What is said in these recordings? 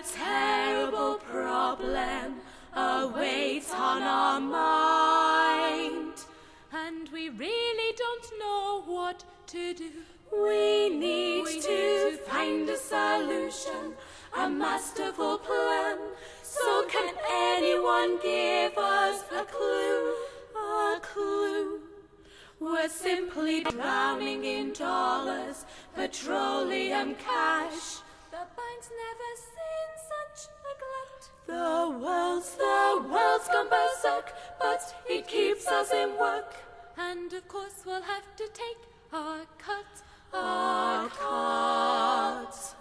terrible problem awaits on our mind, and we really don't know what to do. We need to find a solution, a masterful plan. So can anyone give us a clue? A clue. We're simply drowning in dollars, petroleum cash. The bank's never seen such a glut. The world's gone berserk, but it keeps us in work. And of course we'll have to take our cut. Our cut.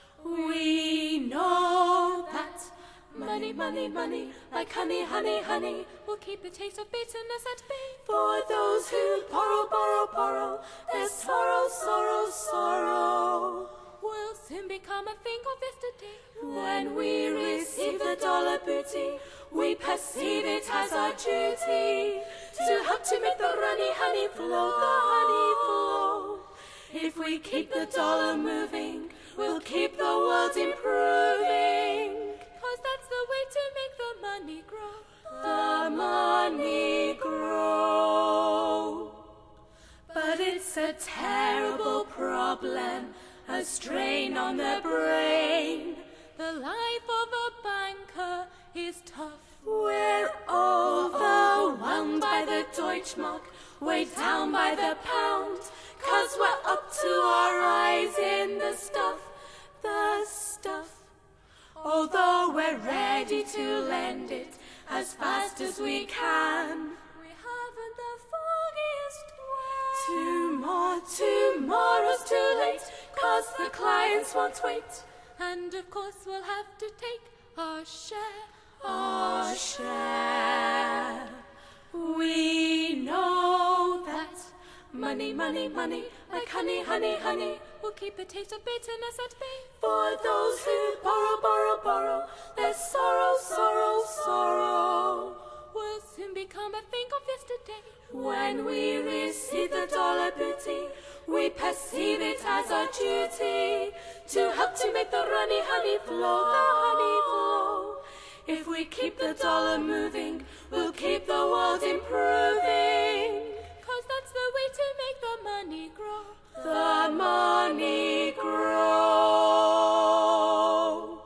We know that money, money, money, like honey, honey, honey, will keep the taste of bitterness at bay. For those who borrow, borrow, borrow, there's sorrow, sorrow, sorrow. Will soon become a thing of yesterday. When we receive the dollar booty, we perceive it as our duty to help to make the honey flow, the honey flow. If we keep the dollar moving, we'll keep the world improving. 'Cause that's the way to make the money grow. The money grow. But it's a terrible problem, a strain on the brain. The life of a banker is tough. We're overwhelmed by the Deutschmark, weighed down by the pound, 'cause we're up to our eyes in the stuff, the stuff. Although we're ready to lend it as fast as we can, we haven't the foggiest way. Tomorrow's too late, 'cause the clients won't wait. And of course we'll have to take our share. Our share. We know that money, money, money, like honey, honey, honey, will keep the taste of bitterness at bay. For those who borrow, borrow, borrow, there's sorrow, sorrow, sorrow. Will soon become a thing of yesterday. When we receive the dollar booty, we perceive it as our duty to help to make the honey flow, the honey flow. If we keep the dollar moving, we'll keep the world improving. 'Cause that's the way to make the money grow. The money grow.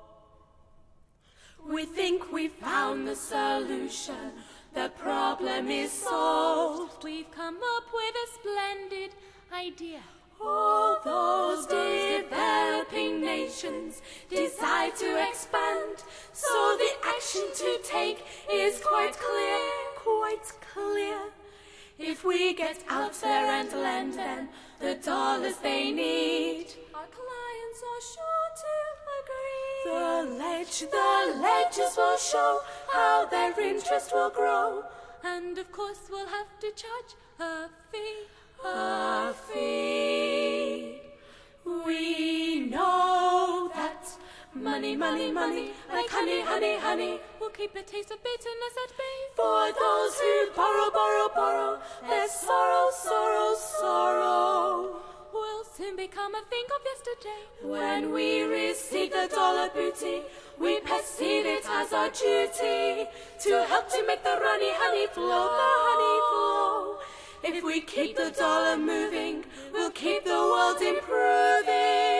We think we found the solution. The problem is solved. We've come up with a splendid idea. All those developing nations desire to expand, so the action to take is quite clear, quite clear. If we get out there and lend them the dollars they need, our clients are sure to agree. The ledgers will show how their interest will grow. And of course we'll have to charge a fee. A fee. We know that money, money, money, like honey, honey, honey, will keep the taste of bitterness at bay. For those who borrow, borrow, borrow, there's sorrow, sorrow, sorrow. Will soon become a thing of yesterday. When we receive the dollar booty, we perceive it as our duty to help to make the honey flow, the honey flow. If we keep the dollar moving, we'll keep the world improving.